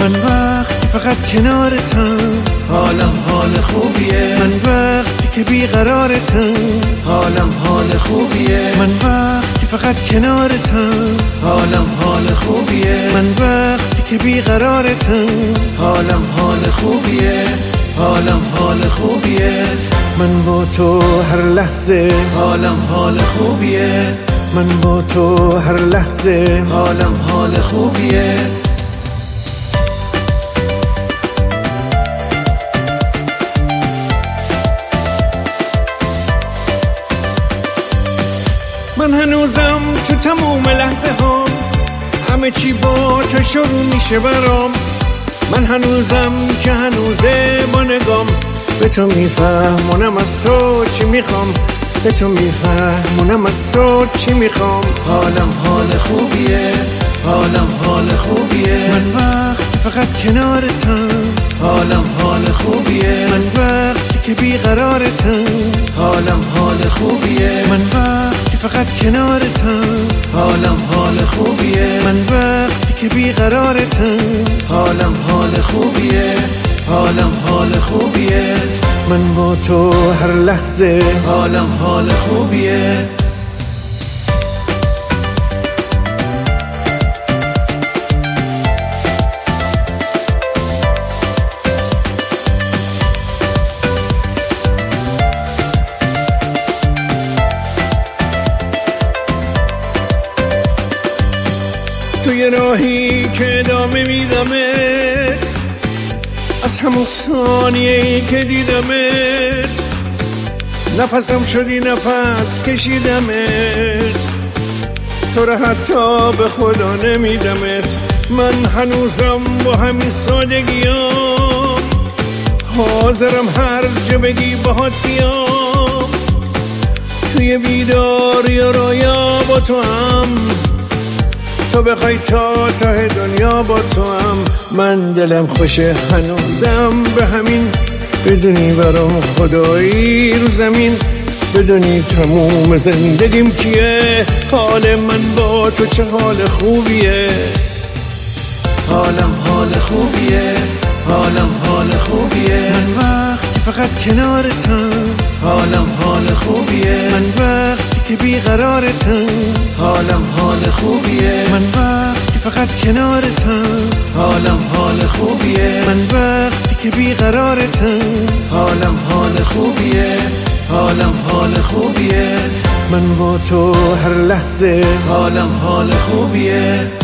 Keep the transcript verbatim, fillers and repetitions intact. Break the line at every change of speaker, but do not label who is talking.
من وقتی فقط کنارتم حالم حال خوبیه. من وقتی که بیقرارتم حالم حال خوبیه. من وقتی فقط کنارتم حالم حال خوبیه. من وقتی که بیقرارتم حالم حال خوبیه. حالم حال خوبیه. من با تو هر لحظه حالم حال خوبیه. من با تو هر لحظه حالم حال خوبیه. من هنوزم تو تموم لحظه ها همه چی با تو شروع میشه برام. من هنوزم که هنوزه با نگام به تو میفهمونم از تو چی میخوام. به تو میفهمونم از تو چی میخوام. حالم حال خوبیه. حالم حال خوبیه. من وقتی فقط کنارتم حالم حال خوبیه. من وقتی که بیقرارتم حالم حال خوبیه. من وقتی فقط کنارتم حالم حال خوبیه. من وقتی که بیقرارتم حالم حال خوبیه. حالم حال خوبیه. من با تو هر لحظه حالم حال خوبیه. توی راهی که ادامه میدمت از همون ثانیه‌ای که دیدمت نفسم شدی نفس کشیدمت. تو رو حتی به خدا نمیدمت. من هنوزم با همین سادگیام حاضرم هر جا بگی باهات بیام. توی بیداری و رویا با تو هم تو بخوای تا ته دنیا با تو هم. من دلم خوشه هنوزم به همین بدونی برام خدایی رو زمین. بدونی تموم زندگیم کیه. حال من با تو چه حال خوبیه. حالم حال خوبیه. حالم حال خوبیه. من وقتی فقط کنارتم حالم حال خوبیه. من وقتی که بیقرارتم حالم حال خوبیه. من وقتی فقط کنارتم حالم حال خوبیه. من وقتی که بیقرارتم حالم حال خوبیه. حالم حال خوبیه. من با تو هر لحظه حالم حال خوبیه.